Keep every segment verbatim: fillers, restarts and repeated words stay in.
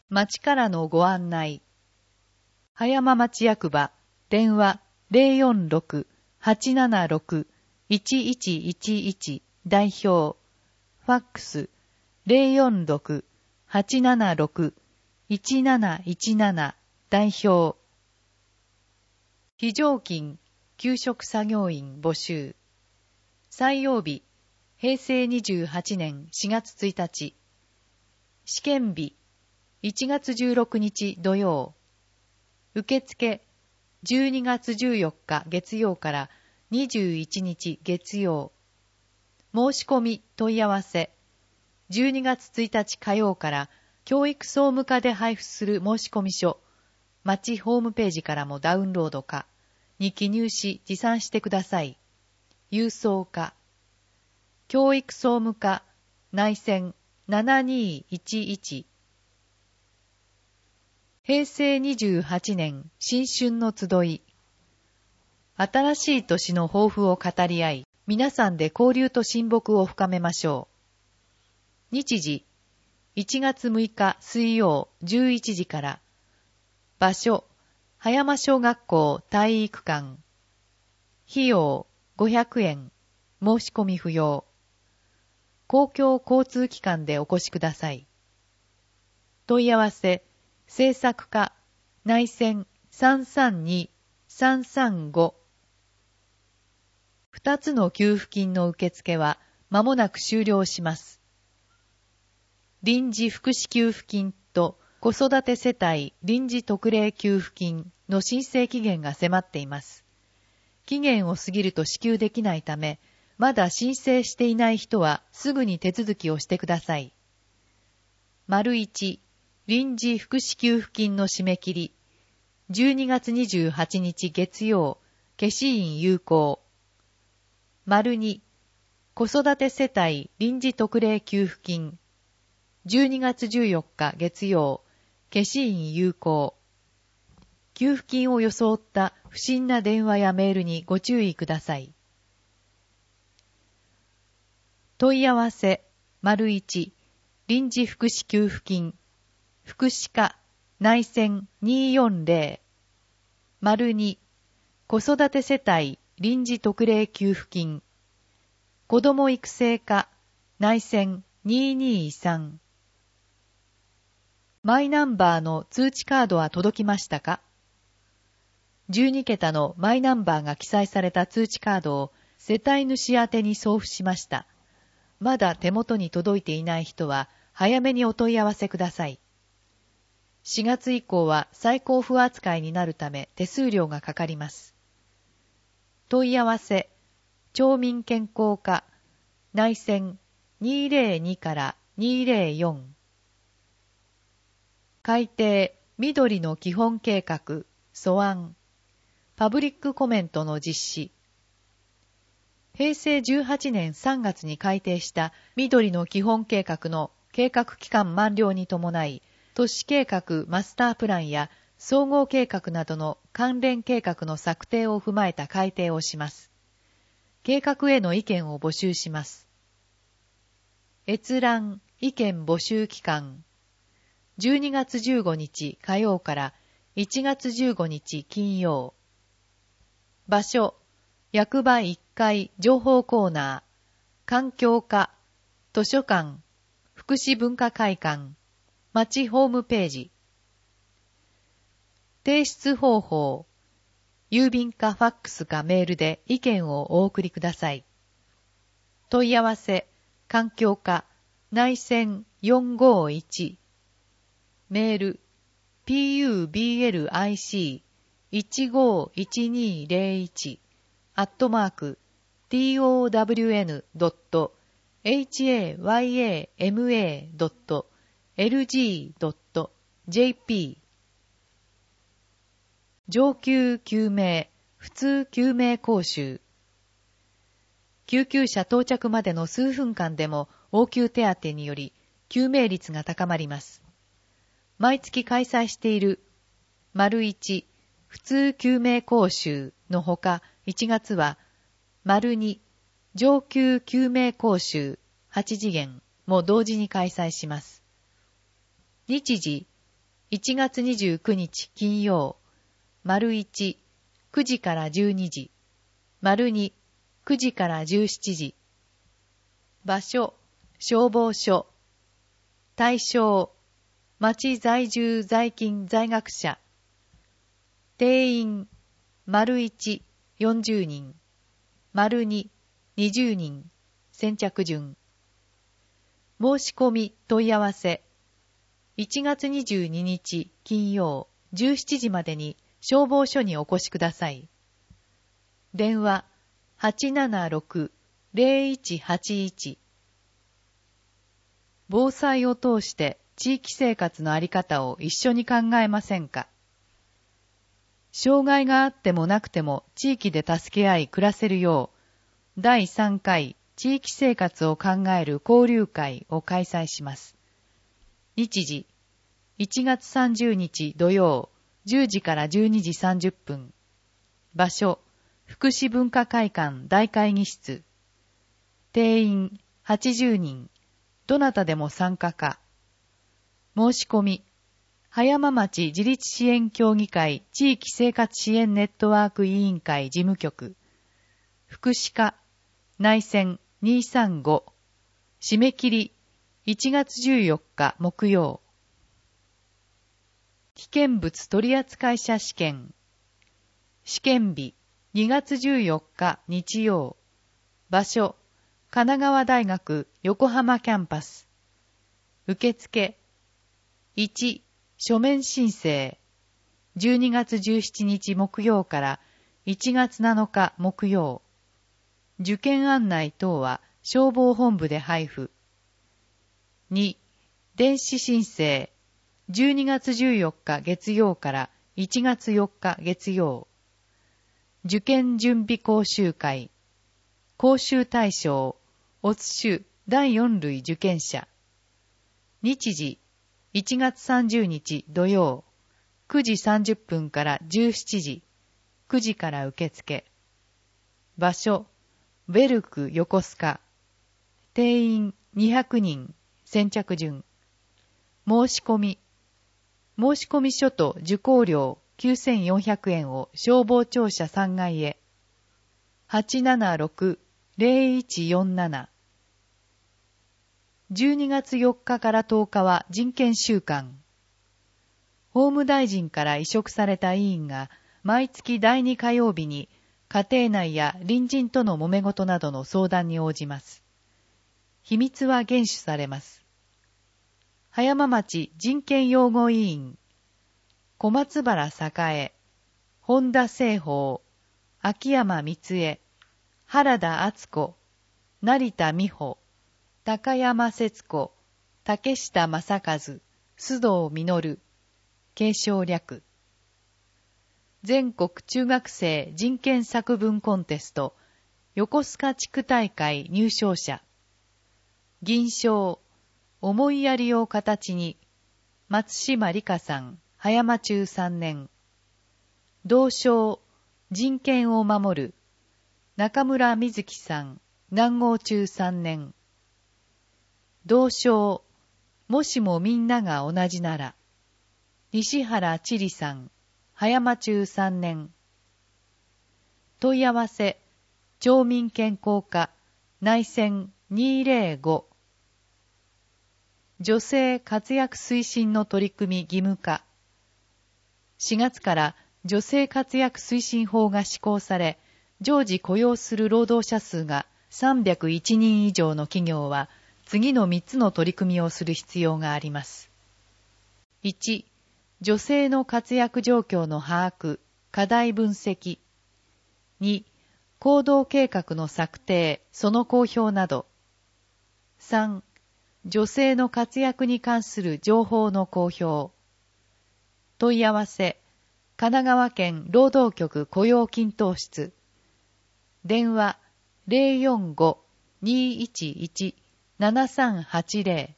町からのご案内。葉山町役場、電話 ゼロよんろく はちななろく いちいちいちいち 代表。ファックス ゼロよんろく はちななろく いちなないちなな 代表。非常勤給食作業員募集。採用日、へいせいにじゅうはちねんしがつついたち。試験日、いちがつじゅうろくにち土曜。受付、じゅうにがつじゅうよっか月曜からにじゅういちにち月曜。申し込み問い合わせ、じゅうにがつついたち火曜から教育総務課で配布する申込書、町ホームページからもダウンロードかに記入し持参してください。郵送課、教育総務課内線ななにいちいち。へいせいにじゅうはちねん新春の集い。新しい年の抱負を語り合い、皆さんで交流と親睦を深めましょう。日時、いちがつむいか水曜じゅういちじから。場所、葉山小学校体育館。費用、ごひゃくえん。申し込み不要。公共交通機関でお越しください。問い合わせ、制作課、内線 さんさんに さんさんご。二つの給付金の受付は間もなく終了します。臨時福祉給付金と子育て世帯臨時特例給付金の申請期限が迫っています。期限を過ぎると支給できないため、まだ申請していない人はすぐに手続きをしてください。丸一、臨時福祉給付金の締め切り、じゅうにがつにじゅうはちにち月曜、消印有効。丸二、子育て世帯臨時特例給付金、じゅうにがつじゅうよっか月曜、消印有効。給付金を装った不審な電話やメールにご注意ください。問い合わせ、丸一、臨時福祉給付金、福祉課、内線にーよんぜろ、丸二、子育て世帯臨時特例給付金、子ども育成課、内線にーにーさん。マイナンバーの通知カードは届きましたか？じゅうにけたのマイナンバーが記載された通知カードを世帯主宛てに送付しました。まだ手元に届いていない人は早めにお問い合わせください。しがつ以降は再交付扱いになるため手数料がかかります。問い合わせ、町民健康課、内線にーぜろにからにーぜろよん。改定、緑の基本計画、素案。パブリックコメントの実施。へいせいじゅうはちねんさんがつに改定した緑の基本計画の計画期間満了に伴い、都市計画マスタープランや総合計画などの関連計画の策定を踏まえた改定をします。計画への意見を募集します。閲覧、意見募集期間。じゅうにがつじゅうごにち火曜からいちがつじゅうごにち金曜。場所、役場いっかい情報コーナー、環境課、図書館、福祉文化会館、町ホームページ。提出方法、郵便かファックスかメールで意見をお送りください。問い合わせ、環境課、内線よんごいち。メール、ピーユービーエルアイシーいちごいちにーぜろいち アットマーク トワン ドット エイチエーワイエーエムエー ドット エルジー ドット ジェーピー。上級救命、普通救命講習。救急車到着までの数分間でも応急手当により救命率が高まります。毎月開催している丸一普通救命講習のほか、いちがつは丸二上級救命講習はちじげんも同時に開催します。日時いちがつにじゅうくにち金曜、丸いち、くじからじゅうにじ、丸に、くじからじゅうしちじ。場所、消防署。対象、町在住在勤在学者。定員、丸いち、よんじゅうにん、丸に、にじゅうにん、先着順。申し込み問い合わせ。いちがつにじゅうににち金曜じゅうしちじまでに消防署にお越しください。電話 はちななろく ゼロいちはちいち。防災を通して地域生活のあり方を一緒に考えませんか。障害があってもなくても地域で助け合い暮らせるよう、だいさんかい地域生活を考える交流会を開催します。日時、いちがつさんじゅうにち土曜、じゅうじからじゅうにじさんじゅっぷん。場所、福祉文化会館大会議室。定員はちじゅうにん。どなたでも参加か。申し込み、葉山町自立支援協議会地域生活支援ネットワーク委員会事務局。福祉課、内線にさんご。締め切り、いちがつじゅうよっか木曜。危険物取扱者試験。試験日、にがつじゅうよっか日曜。場所、神奈川大学横浜キャンパス。受付、いち、書面申請。じゅうにがつじゅうしちにち木曜からいちがつなのか木曜。受験案内等は消防本部で配布。に、電子申請。じゅうにがつじゅうよっか月曜からいちがつよっか月曜。受験準備講習会。講習対象、オツ種だいよん類受験者。日時、いちがつさんじゅうにち土曜、くじさんじゅっぷんからじゅうしちじ、くじから受付。場所、ベルク横須賀。定員にひゃくにん、先着順。申し込み。申込書と受講料きゅうせんよんひゃくえんを消防庁舎さんがいへ。はちななろく ゼロいちよんなな。じゅうにがつよっかからとおかは人権週間。法務大臣から委嘱された委員が毎月だいに火曜日に家庭内や隣人との揉め事などの相談に応じます。秘密は厳守されます。葉山町人権擁護委員、小松原栄、本田清宝、秋山光恵、原田敦子、成田美穂、高山節子、竹下正和、須藤実、継承略。全国中学生人権作文コンテスト、横須賀地区大会入賞者。銀賞、思いやりを形に、松島理香さん、葉山中さんねん。銅賞、人権を守る、中村瑞希さん、南郷中さんねん。銅賞、もしもみんなが同じなら、西原千里さん、葉山中さんねん。問い合わせ、町民健康課、内線にひゃくご。女性活躍推進の取り組み義務化。しがつから女性活躍推進法が施行され、常時雇用する労働者数がさんびゃくいちにん以上の企業は、次のみっつの取り組みをする必要があります。いち、女性の活躍状況の把握、課題分析。に、行動計画の策定、その公表など。さん、女性の活躍に関する情報の公表。問い合わせ、神奈川県労働局雇用均等室。電話 ゼロよんご にいちいち ななさんはちゼロ。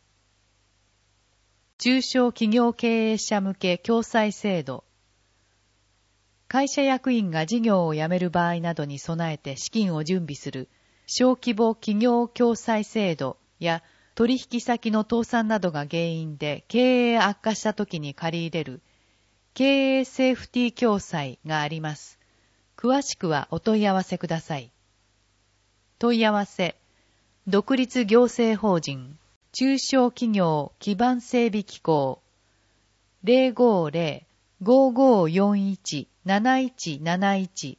中小企業経営者向け共済制度。会社役員が事業を辞める場合などに備えて資金を準備する小規模企業共済制度や取引先の倒産などが原因で経営悪化した時に借り入れる経営セーフティー共済があります。詳しくはお問い合わせください。問い合わせ、独立行政法人中小企業基盤整備機構 ゼロごゼロ ごごよんいち なないちなないち。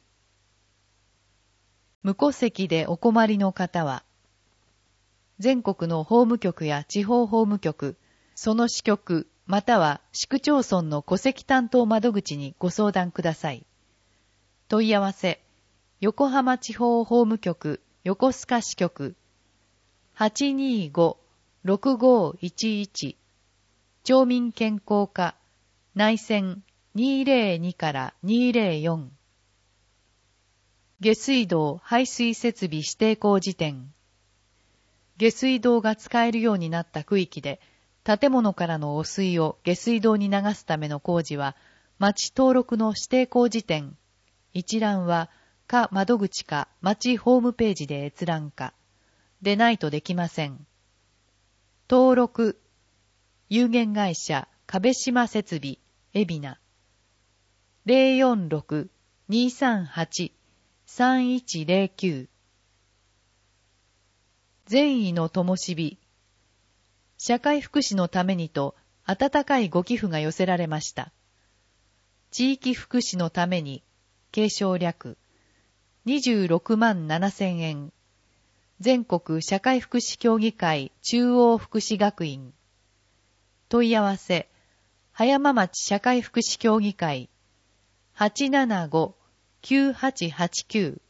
無戸籍でお困りの方は、全国の法務局や地方法務局、その支局または市区町村の戸籍担当窓口にご相談ください。問い合わせ、横浜地方法務局横須賀支局 はちにーご ろくごいちいち 町民健康課内線にーぜろにからにーぜろよん。下水道排水設備指定工事店。下水道が使えるようになった区域で建物からの汚水を下水道に流すための工事は町登録の指定工事店。一覧は課窓口か町ホームページで閲覧かでないとできません。登録有限会社壁島設備海老名 ゼロよんろく にーさんはち さんいちゼロきゅう。善意の灯火。社会福祉のためにと温かいご寄付が寄せられました。地域福祉のために継承略にじゅうろくまんななせんえん。全国社会福祉協議会中央福祉学院。問い合わせ、葉山町社会福祉協議会 はちななご きゅうはちはちきゅう。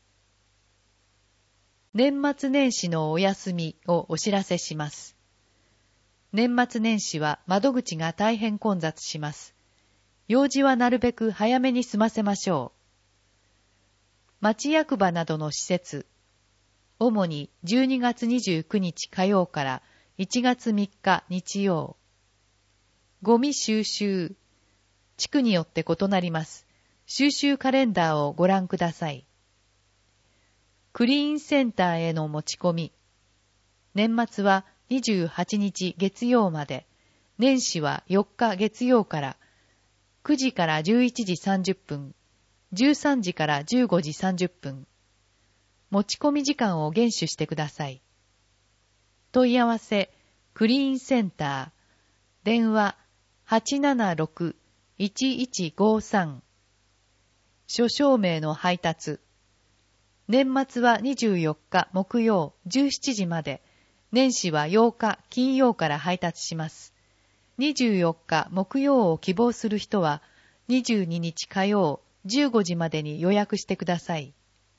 年末年始のお休みをお知らせします。年末年始は窓口が大変混雑します。用事はなるべく早めに済ませましょう。町役場などの施設、主にじゅうにがつにじゅうくにち火曜からいちがつみっか日曜。ゴミ収集、地区によって異なります。収集カレンダーをご覧ください。クリーンセンターへの持ち込み。年末はにじゅうはちにち月曜まで、年始はよっか月曜からくじからじゅういちじさんじゅっぷん、じゅうさんじからじゅうごじさんじゅっぷん。持ち込み時間を厳守してください。問い合わせ、クリーンセンター、電話 はちななろく いちいちごさん。諸証明の配達。年末はにじゅうよっか木曜じゅうしちじまで、年始はようか金曜から配達します。にじゅうよっか木曜を希望する人は、にじゅうににち火曜じゅうごじまでに予約してください。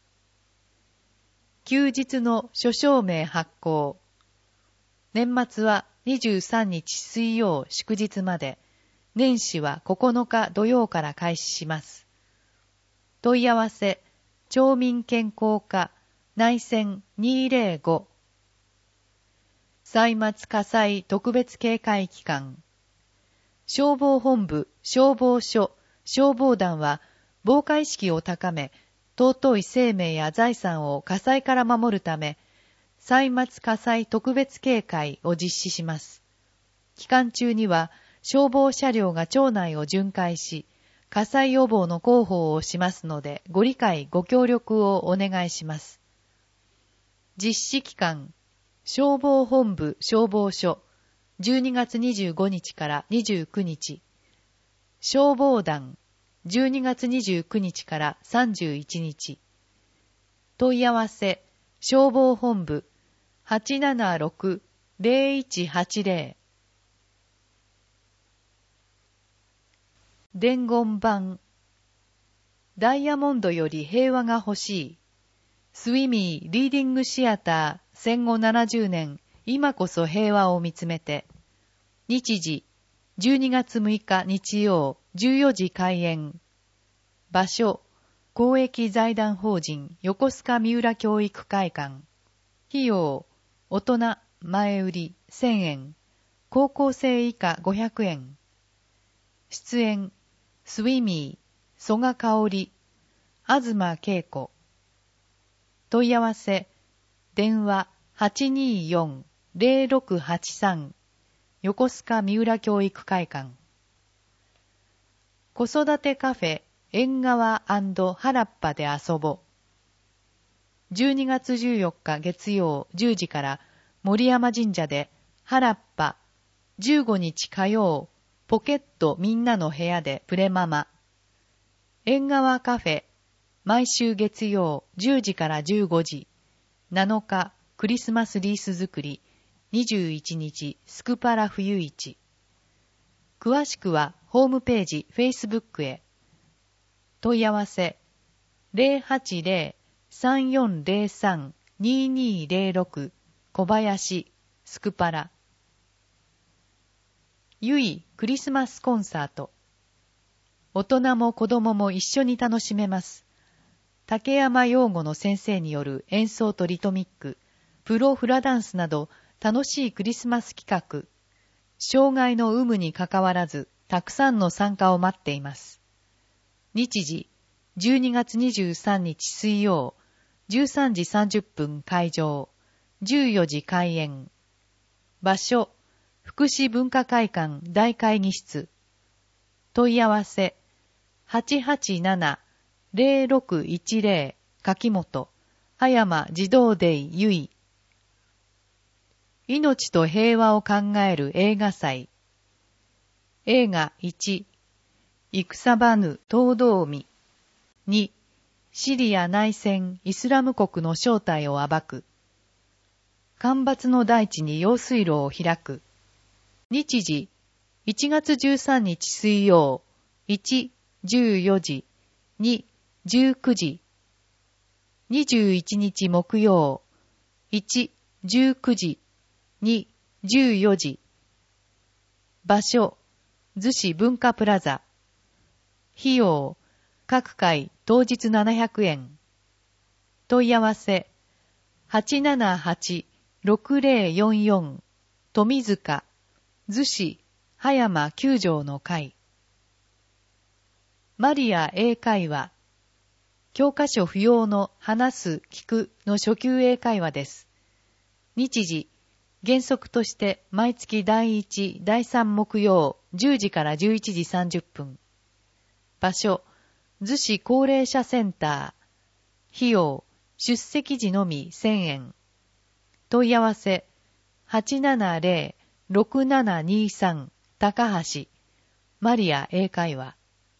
休日の諸証明発行。年末はにじゅうさんにち水曜祝日まで、年始はここのか土曜から開始します。問い合わせ、町民健康課内線にーぜろご。歳末火災特別警戒期間。消防本部、消防署、消防団は防火意識を高め、尊い生命や財産を火災から守るため、歳末火災特別警戒を実施します。期間中には消防車両が町内を巡回し、火災予防の広報をしますので、ご理解ご協力をお願いします。実施期間、消防本部消防署、じゅうにがつにじゅうごにちからにじゅうくにち。消防団、じゅうにがつにじゅうくにちからさんじゅういちにち。問い合わせ、消防本部、はちななろく ゼロいちはちゼロ。伝言板。ダイヤモンドより平和が欲しい。スウィミーリーディングシアター戦後ななじゅうねん、今こそ平和を見つめて。日時、じゅうにがつむいか日曜、じゅうよじ開演。場所、公益財団法人横須賀三浦教育会館。費用、大人、前売りせんえん。高校生以下ごひゃくえん。出演、スウィミー、曽我香織、東恵子。問い合わせ、電話 はちにーよんゼロろくはちさん 横須賀三浦教育会館。子育てカフェ縁側&原っぱで遊ぼ。じゅうにがつじゅうよっか月曜じゅうじから森山神社で原っぱ、じゅうごにち火曜ポケットみんなの部屋でプレママ。縁側カフェ毎週月曜じゅうじからじゅうごじ。なのかクリスマスリース作り。にじゅういちにちスクパラ冬市。詳しくはホームページ、Facebook へ。問い合わせ ゼロはちゼロ さんよんゼロさん ににゼロろく 小林スクパラ。ゆいクリスマスコンサート。大人も子供も一緒に楽しめます。竹山陽吾の先生による演奏とリトミック、プロフラダンスなど楽しいクリスマス企画。障害の有無にかかわらず、たくさんの参加を待っています。日時、じゅうにがつにじゅうさんにち水曜、じゅうさんじさんじゅっぷん会場、じゅうよじ開演。場所、福祉文化会館大会議室。問い合わせ、はちはちなな ゼロろくいちゼロ 柿本、葉山児童デイゆい。命と平和を考える映画祭。映画いち、戦ばぬ東道海。に、シリア内戦イスラム国の正体を暴く。干ばつの大地に用水路を開く。日時、いちがつじゅうさんにち水曜、いち、じゅうよじ、に、じゅうくじ。にじゅういちにち木曜、いち、じゅうくじ、に、じゅうよじ。場所、逗子文化プラザ。費用、各回当日ななひゃくえん。問い合わせ、はちななはち ろくゼロよんよん 富塚、逗子、葉山九条の会。マリア英会話。教科書不要の話す、聞くの初級英会話です。日時、原則として毎月だいいち、だいさん木曜じゅうじからじゅういちじさんじゅっぷん。場所、逗子高齢者センター。費用、出席時のみせんえん。問い合わせ、はちななゼロ ろくななにさん 高橋。マリア英会話。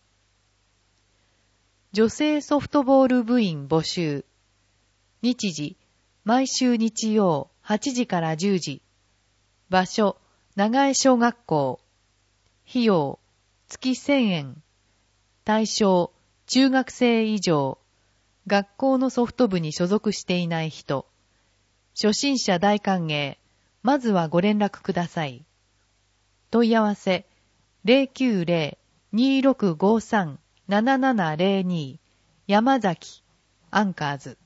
女性ソフトボール部員募集。日時、毎週日曜はちじからじゅうじ。場所、長江小学校。費用、月せんえん。対象、中学生以上。学校のソフト部に所属していない人。初心者大歓迎。まずはご連絡ください。問い合わせ、ゼロきゅうゼロ にろくごさん ななななゼロに 山崎、アンカーズ。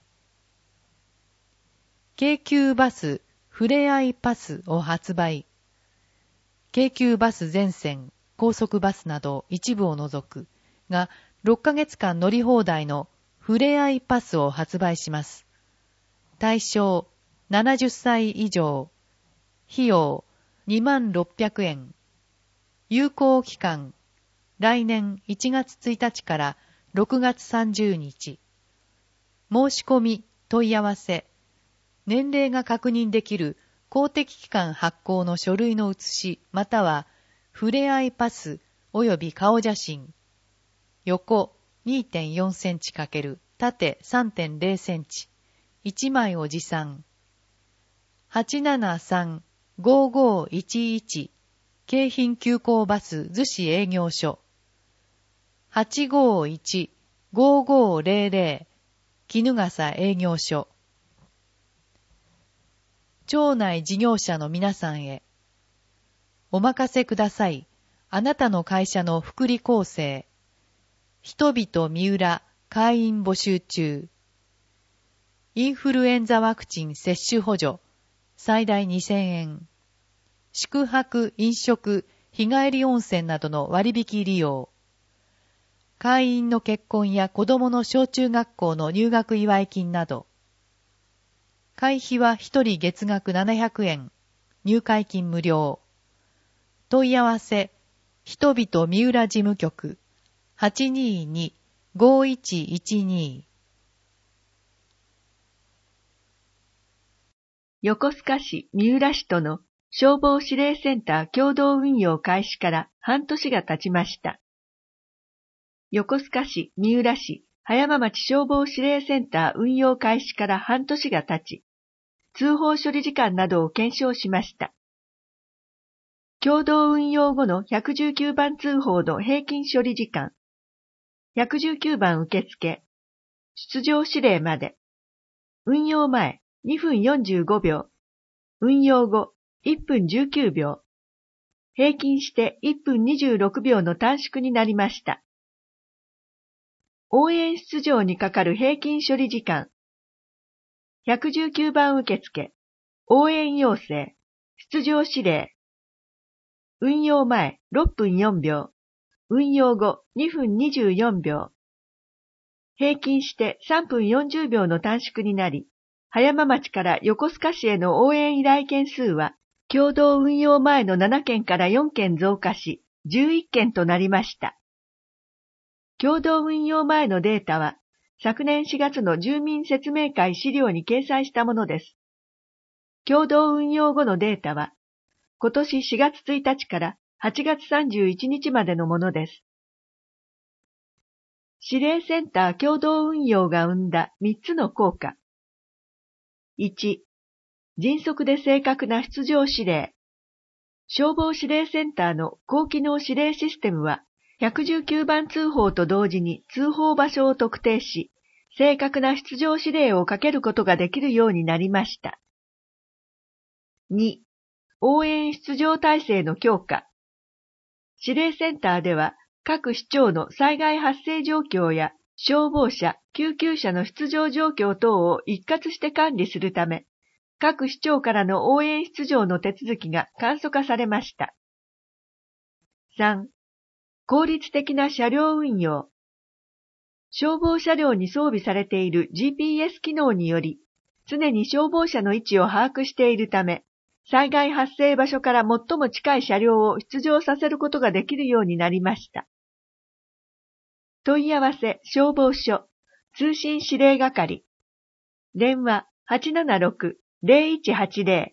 京急バスふれあいパスを発売。京急バス全線、高速バスなど一部を除くがろっかげつかん乗り放題のふれあいパスを発売します。対象ななじゅっさい以上。費用にまんろっぴゃくえん。有効期間来年いちがつついたちからろくがつさんじゅうにち。申し込み、問い合わせ。年齢が確認できる公的機関発行の書類の写しまたはふれあいパス及び顔写真。横 にてんよんセンチ×縦 さんてんゼロセンチ。いちまいを持参。はちななさん ごごいちいち京浜急行バス逗子営業所。はちごいち ごごゼロゼロ衣笠営業所。町内事業者の皆さんへ。お任せください。あなたの会社の福利厚生。人々三浦会員募集中。インフルエンザワクチン接種補助。最大にせんえん。宿泊、飲食、日帰り温泉などの割引利用。会員の結婚や子供の小中学校の入学祝い金など。会費はひとり月額ななひゃくえん。 入会金無料。問い合わせ、人々三浦事務局 はちにーにーごーいちいちにー。 横須賀市三浦市との消防指令センター共同運用開始から半年が経ちました。横須賀市三浦市葉山町消防指令センター運用開始から半年が経ち、通報処理時間などを検証しました。共同運用後のひゃくじゅうきゅうばん通報の平均処理時間、ひゃくじゅうきゅうばん受付、出場指令まで、運用前にふんよんじゅうごびょう、運用後いっぷんじゅうきゅうびょう、平均していっぷんにじゅうろくびょうの短縮になりました。応援出場にかかる平均処理時間、ひゃくじゅうきゅうばん受付、応援要請、出場指令、運用前ろっぷんよんびょう、運用後にふんにじゅうよんびょう、平均してさんぷんよんじゅうびょうの短縮になり、葉山町から横須賀市への応援依頼件数は、共同運用前のななけんからよんけん増加し、じゅういっけんとなりました。共同運用前のデータは、昨年しがつの住民説明会資料に掲載したものです。共同運用後のデータは、今年しがつついたちからはちがつさんじゅういちにちまでのものです。指令センター共同運用が生んだみっつの効果。いち、迅速で正確な出場指令。消防指令センターの高機能指令システムは、ひゃくじゅうきゅうばん通報と同時に通報場所を特定し、正確な出場指令をかけることができるようになりました。に、応援出場体制の強化。指令センターでは、各市町の災害発生状況や消防車、救急車の出場状況等を一括して管理するため、各市町からの応援出場の手続きが簡素化されました。さん、効率的な車両運用。消防車両に装備されている ジーピーエス 機能により、常に消防車の位置を把握しているため、災害発生場所から最も近い車両を出場させることができるようになりました。問い合わせ消防署通信指令係電話 はちななろく ゼロいちはちゼロ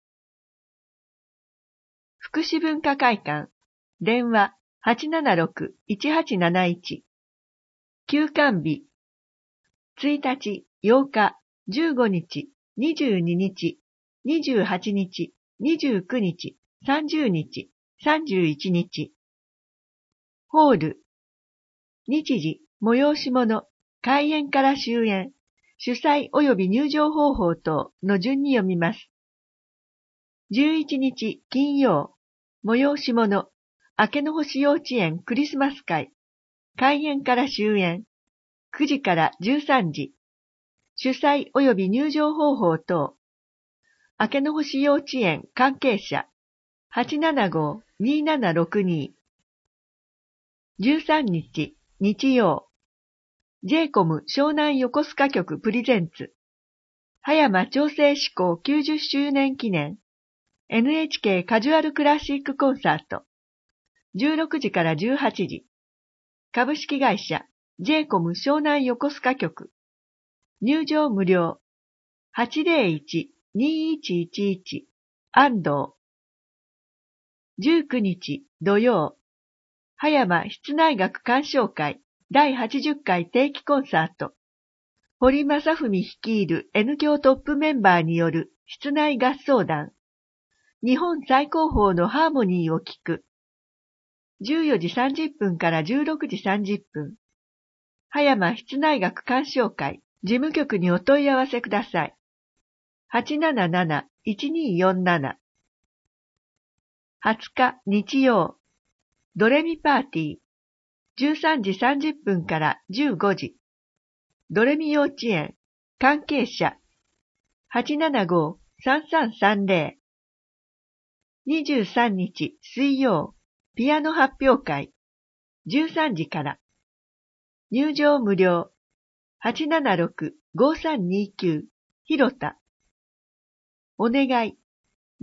福祉文化会館電話 はちななろく いちはちなないち 休館日ついたち、ようか、じゅうごにち、にじゅうににち、にじゅうはちにち、にじゅうくにち、さんじゅうにち、さんじゅういちにち。ホール。日時、催し物、開演から終演、主催及び入場方法等の順に読みます。じゅういちにち金曜、催し物、明けの星幼稚園クリスマス会、開演から終演、くじからじゅうさんじ、主催及び入場方法等、明けの星幼稚園関係者、はちななごーにーななろくにー。じゅうさんにち、日曜、ジェイコム 湘南横須賀局プレゼンツ、葉山調整志向きゅうじゅっしゅうねん記念、エヌエイチケー カジュアルクラシックコンサート、じゅうろくじからじゅうはちじ、株式会社、ジェイコム 湘南横須賀局、入場無料、はちゼロいち にいちいちいち、安藤。じゅうくにち土曜、葉山室内楽鑑賞会だいはちじゅっかい定期コンサート。堀正文率いる N 響トップメンバーによる室内合奏団。日本最高峰のハーモニーを聴く。じゅうよじさんじゅっぷんからじゅうろくじさんじゅっぷん。葉山室内楽鑑賞会事務局にお問い合わせください。はちなななな いちにーよんなな。はつか日曜、ドレミパーティー、じゅうさんじさんじゅっぷんからじゅうごじ、ドレミ幼稚園、関係者、はちななごーさんさんさんゼロ。にじゅうさんにち水曜、ピアノ発表会、じゅうさんじから、入場無料、はちななろく ごさんにきゅう、広田。お願い、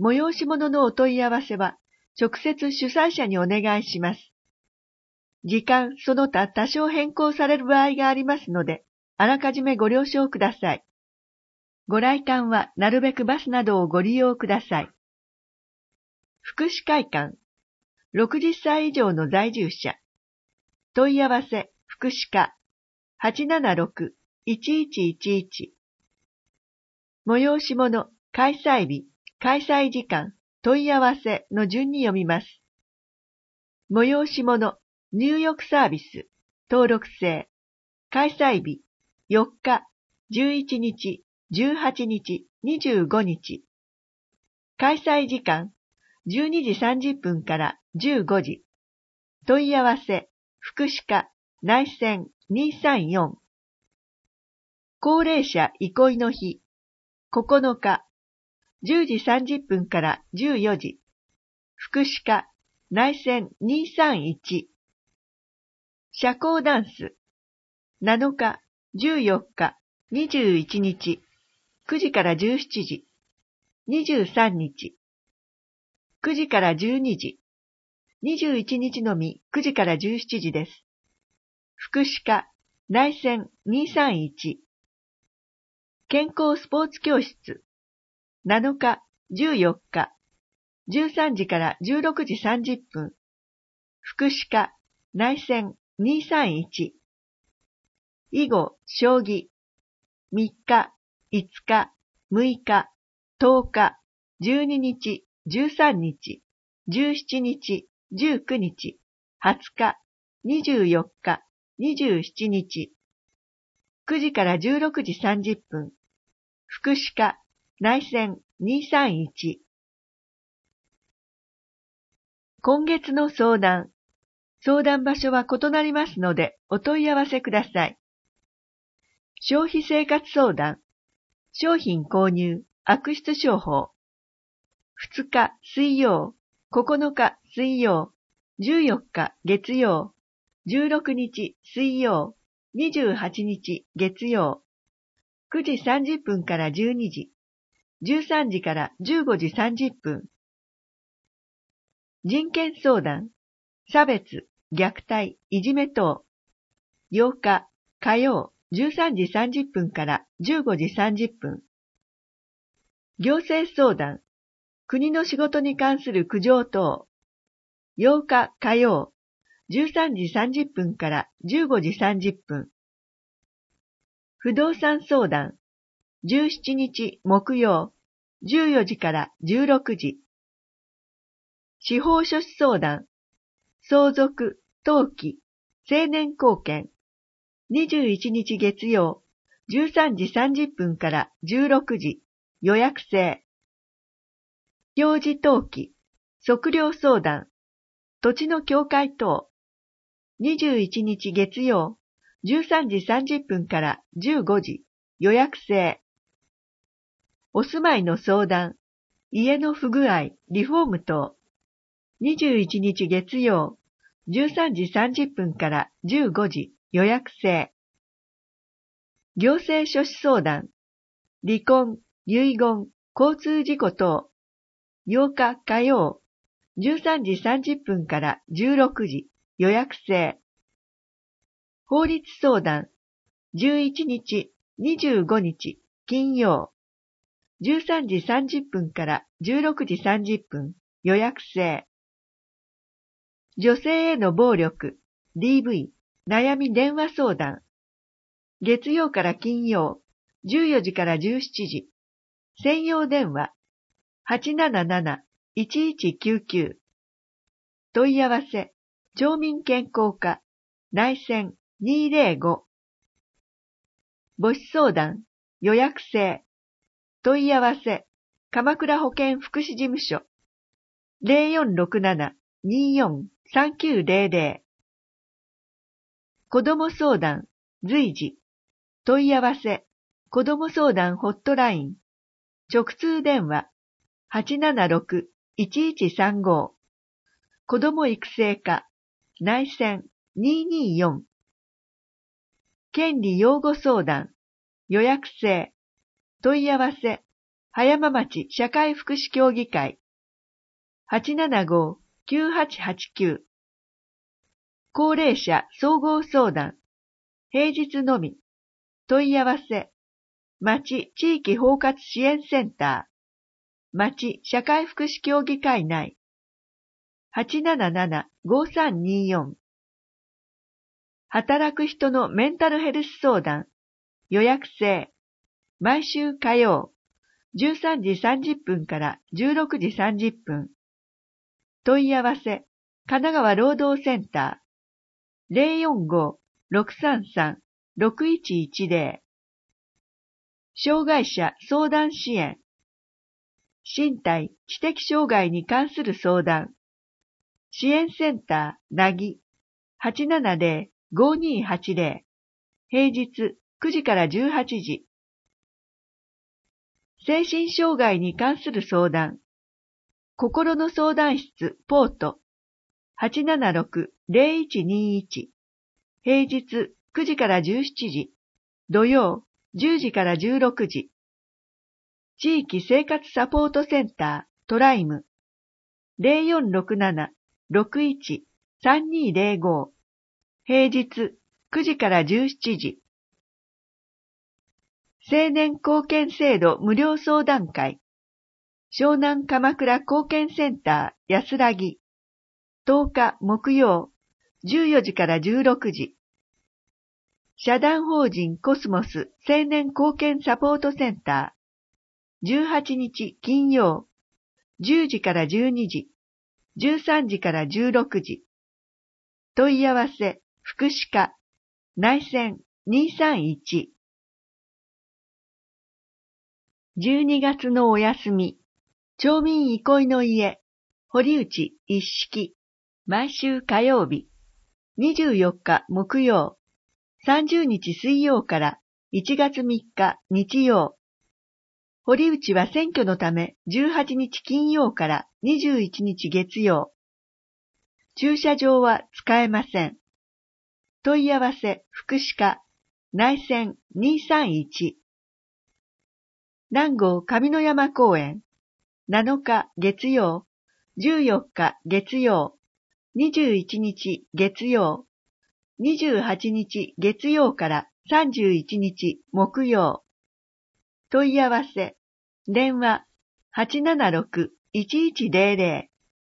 催し物のお問い合わせは、直接主催者にお願いします。時間その他多少変更される場合がありますので、あらかじめご了承ください。ご来館はなるべくバスなどをご利用ください。福祉会館、ろくじゅっさい以上の在住者。問い合わせ、福祉課、はちななろく いちいちいちいち。催し物、開催日、開催時間、問い合わせの順に読みます。催し物、入浴サービス、登録制、開催日、よっか、じゅういちにち、じゅうはちにち、にじゅうごにち。開催時間、じゅうにじさんじゅっぷんからじゅうごじ。問い合わせ、福祉課、内線にさんよん。高齢者憩いの日、ここのか、じゅうじさんじゅっぷんからじゅうよじ。福祉課、内線にさんいち。社交ダンス、なのか、じゅうよっか、にじゅういちにち、くじからじゅうしちじ。にじゅうさんにち、くじからじゅうにじ。にじゅういちにちのみくじからじゅうしちじです。福祉課、内線にさんいち。健康スポーツ教室、なのか、じゅうよっか、じゅうさんじからじゅうろくじさんじゅっぷん。福祉課、内線にさんいち。囲碁、将棋、みっか、いつか、むいか、とおか、じゅうににち、じゅうさんにち、じゅうしちにち、じゅうくにち、はつか、にじゅうよっか、にじゅうしちにち。くじからじゅうろくじさんじゅっぷん。福祉課、内線にさんいち。今月の相談。相談場所は異なりますのでお問い合わせください。消費生活相談。商品購入、悪質商法。ふつか水曜、ここのか水曜、じゅうよっか月曜、じゅうろくにち水曜、にじゅうはちにち月曜、くじさんじゅっぷんからじゅうにじ、じゅうさんじからじゅうごじさんじゅっぷん。人権相談、差別、虐待、いじめ等。ようか火曜、じゅうさんじさんじゅっぷんからじゅうごじさんじゅっぷん。行政相談、国の仕事に関する苦情等。ようか火曜、じゅうさんじさんじゅっぷんからじゅうごじさんじゅっぷん。不動産相談、じゅうしちにち木曜、じゅうよじからじゅうろくじ。司法書士相談、相続、登記、成年後見。にじゅういちにち月曜、じゅうさんじさんじゅっぷんからじゅうろくじ、予約制。表示登記、測量相談、土地の境界等。にじゅういちにち月曜、じゅうさんじさんじゅっぷんからじゅうごじ、予約制。お住まいの相談、家の不具合、リフォーム等。にじゅういちにち月曜、じゅうさんじさんじゅっぷんからじゅうごじ、予約制。行政書士相談、離婚、遺言、交通事故等。ようか火曜、じゅうさんじさんじゅっぷんからじゅうろくじ、予約制。法律相談、じゅういちにち、にじゅうごにち、金曜。じゅうさんじさんじゅっぷんからじゅうろくじさんじゅっぷん、予約制。女性への暴力、ディーブイ、悩み電話相談。月曜から金曜、じゅうよじからじゅうしちじ。専用電話、はちなななな いちいちきゅうきゅう。問い合わせ、町民健康課、内線にーぜろご。母子相談、予約制。問い合わせ、鎌倉保健福祉事務所。ゼロよんろくなな にーよん さんきゅうゼロゼロ。子ども相談、随時。問い合わせ、子ども相談ホットライン。直通電話、はちななろく いちいちさんご。子ども育成課、内線にーにーよん。権利擁護相談、予約制。問い合わせ、 葉山町社会福祉協議会 はちななご きゅうはちはちきゅう 高齢者総合相談平日のみ問い合わせ町地域包括支援センター町社会福祉協議会内 はちなななな ごさんによん 働く人のメンタルヘルス相談予約制毎週火曜じゅうさんじさんじゅっぷんからじゅうろくじさんじゅっぷん問い合わせ神奈川労働センター ゼロよんご ろくさんさん ろくいちいちゼロ 障害者相談支援身体知的障害に関する相談支援センターなぎ はちななゼロ ごにはちゼロ 平日くじからじゅうはちじ精神障害に関する相談心の相談室ポート はちななろく ゼロいちにいち 平日くじからじゅうしちじ土曜じゅうじからじゅうろくじ地域生活サポートセンタートライム ゼロよんろくなな ろくいち さんにゼロご 平日くじからじゅうしちじ青年貢献制度無料相談会湘南鎌倉貢献センター安らぎとおか木曜じゅうよじからじゅうろくじ社団法人コスモス青年貢献サポートセンターじゅうはちにち金曜じゅうじからじゅうにじじゅうさんじからじゅうろくじ問い合わせ福祉課内線にさんいちじゅうにがつのお休み町民憩いの家堀内一式毎週火曜日にじゅうよっか木曜さんじゅうにち水曜からいちがつみっか日曜堀内は選挙のためじゅうはちにち金曜からにじゅういちにち月曜駐車場は使えません問い合わせ福祉課内線にさんいち南郷上野山公園なのか月曜じゅうよっか月曜にじゅういちにち月曜にじゅうはちにち月曜からさんじゅういちにち木曜問い合わせ電話 はちななろく いちいちゼロゼロ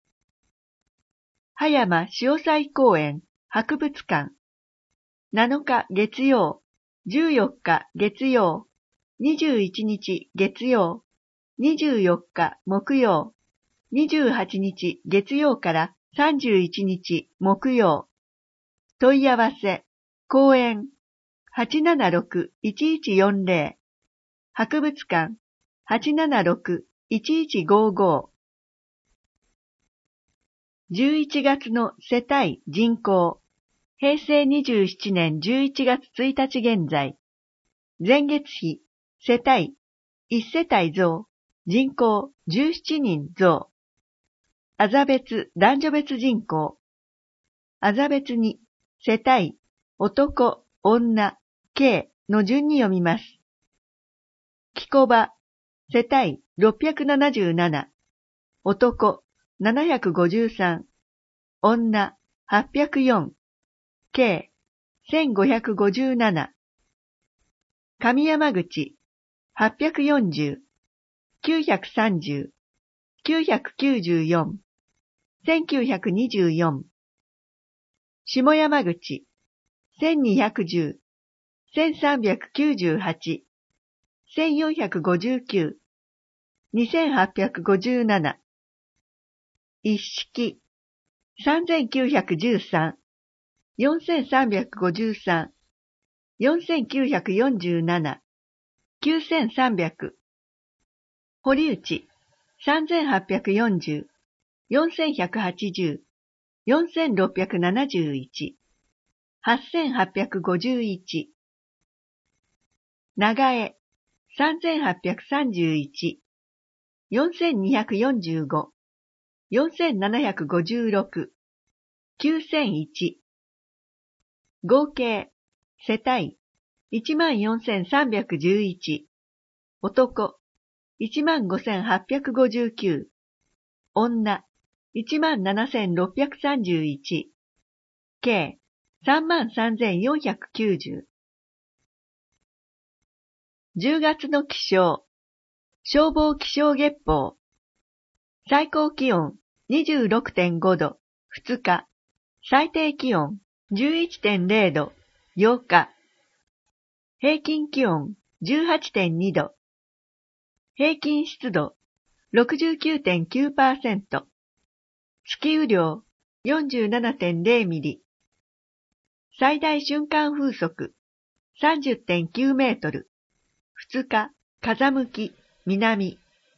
葉山潮祭公園博物館なのか月曜じゅうよっか月曜にじゅういちにち月曜にじゅうよっか木曜にじゅうはちにち月曜からさんじゅういちにち木曜問い合わせ公園 はちななろく いちいちよんゼロ 博物館 はちななろく いちいちごご じゅういちがつの世帯人口へいせいにじゅうななねんじゅういちがつついたち現在前月比世帯いち世帯増人口じゅうななにん増あざ別男女別人口あざ別に世帯男女計の順に読みますきこば世帯ろっぴゃくななじゅうなな男ななひゃくごじゅうさん女はっぴゃくよん計せんごひゃくごじゅうなな上山口はっぴゃくよんじゅうきゅうひゃくさんじゅうきゅうひゃくきゅうじゅうよんせんきゅうひゃくにじゅうよん下山口せんにひゃくじゅうせんさんびゃくきゅうじゅうはちせんよんひゃくごじゅうきゅうにせんはっぴゃくごじゅうなな一式さんぜんきゅうひゃくじゅうさんよんせんさんびゃくごじゅうさんよんせんきゅうひゃくよんじゅうななきゅうせんさんびゃく堀内さんぜんはっぴゃくよんじゅうよんせんひゃくはちじゅうよんせんろっぴゃくななじゅういちはっせんはっぴゃくごじゅういち長江さんぜんはっぴゃくさんじゅういちよんせんにひゃくよんじゅうごよんせんななひゃくごじゅうろくきゅうせんいち合計世帯いちまんよんせんさんびゃくじゅういち男いちまんごせんはっぴゃくごじゅうきゅう、女いちまんななせんろっぴゃくさんじゅういち、計さんまんさんぜんよんひゃくきゅうじゅう。じゅうがつの気象、消防気象月報。最高気温 にじゅうろくてんご 度、ふつか。最低気温 じゅういってんれい 度、ようか。平均気温 じゅうはちてんに 度。平均湿度 ろくじゅうきゅうてんきゅうパーセント。月雨量 よんじゅうななてんれい ミリ。最大瞬間風速 さんじゅってんきゅう メートル。ふつか、風向き、南。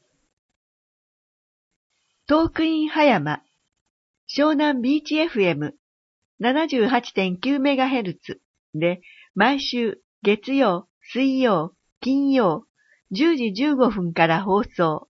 トークイン葉山、湘南ビーチ エフエムななじゅうはちてんきゅうメガヘルツ で毎週月曜、水曜、金曜じゅうじじゅうごふんから放送。